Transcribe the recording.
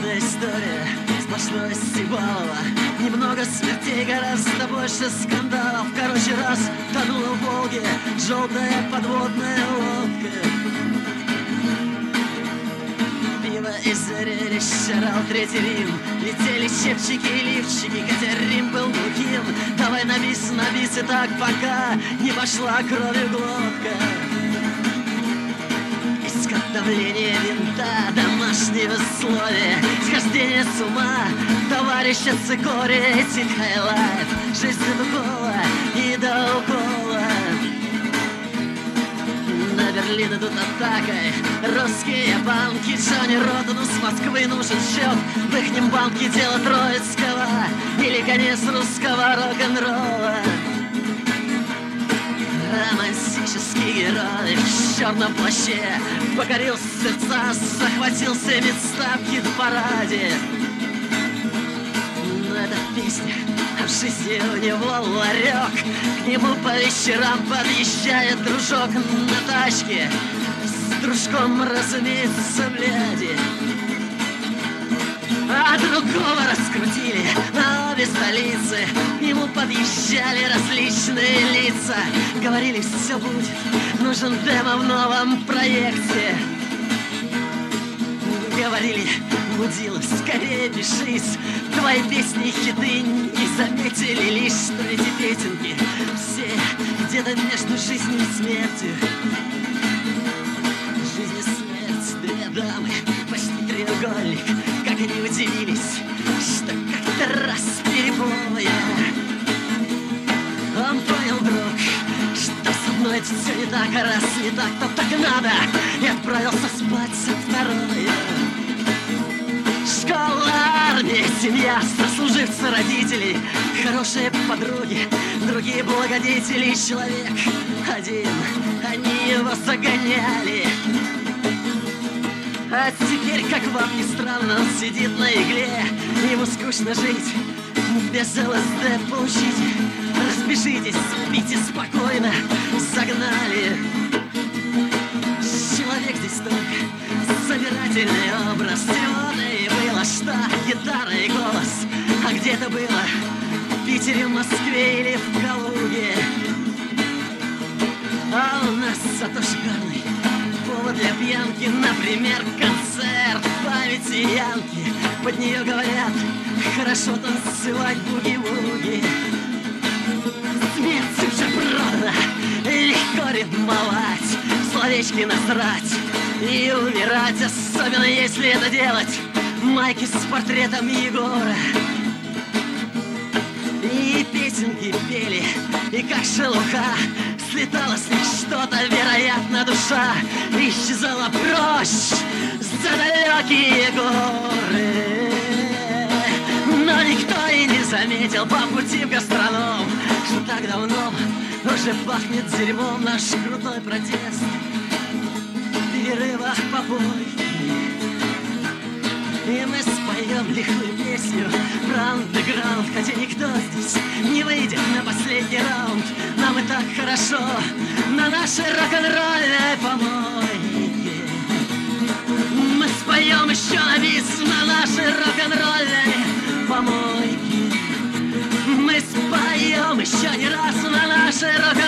Длинная история, сплошное Сибалово. Немного смертей, гораздо больше скандалов. Короче, раз тонула в Волге желтая подводная лодка. Пиво и зрелище, рал Третий Рим. Летели чепчики и лифчики, хотя Рим был глухим. Давай на бис, и так пока не пошла кровью глотка. Изготовление винта, домашние условия, схождение с ума товарища Цикория. Тихая лайф, жизнь от укола и до укола. На Берлин идут атакой русские банки. Джонни Ротану с Москвы нужен счет в ихнем банке. Дело Троицкого или конец русского рок-н-ролла. Романтический герой в черном плаще покорил сердца, захватил все места в хит-параде. Но эта песня, а в жизни у него ларек. К нему по вечерам подъезжает дружок на тачке. С дружком, разумеется, бляди. А другого раскрутили на обе столицы. К нему подъезжали различные лица. Говорили, все будет, нужен демо в новом проекте. Говорили, мудила, скорее пишись. Твои песни хиты не заметили лишь, что эти песенки все где-то между жизнью и смертью. Жизнь и смерть, две дамы, почти треугольник. Как они удивились, что как-то раз переплывая, он понял вдруг, что со мной все не так, а раз не так, то так надо, и отправился спать со второй. Школа, армия, семья, сослуживцы, родители, хорошие подруги, другие благодетели. Человек один, они его загоняли. А теперь, как вам ни странно, он сидит на игле. Ему скучно жить, без ЛСД получите. Разбежитесь, спите спокойно, загнали. Человек здесь только собирательный образ. Всего-то и было, что гитара и голос. А где это было? В Питере, в Москве или в Калуге? А у нас зато шикарный повод для пьянки, например, концерт памяти Янки. Под нее говорят, хорошо танцевать буги-вуги. Смерть уже продана, легко ритмовать, словечки насрать и умирать, особенно если это делать майки с портретом Егора. И песенки пели, и как шелуха слетало с них что-то, вероятно, душа исчезала прочь за далекие горы. Но никто и не заметил по пути в гастроном, что так давно уже пахнет дерьмом наш крутой протест в перерывах попойки. И мы споем лихую песню про андеграунд, хотя никто здесь не выйдет на последний раунд. Нам и так хорошо на нашей рок-н-ролльной помойке. Мы споем еще на бис на нашей рок-н-ролльной помойке. Мы споем еще не раз на нашей рок-н-ролльной